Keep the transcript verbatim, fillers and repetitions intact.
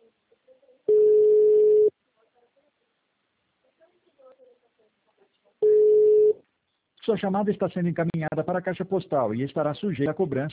Sua chamada está sendo encaminhada para a caixa postal e estará sujeita a cobrança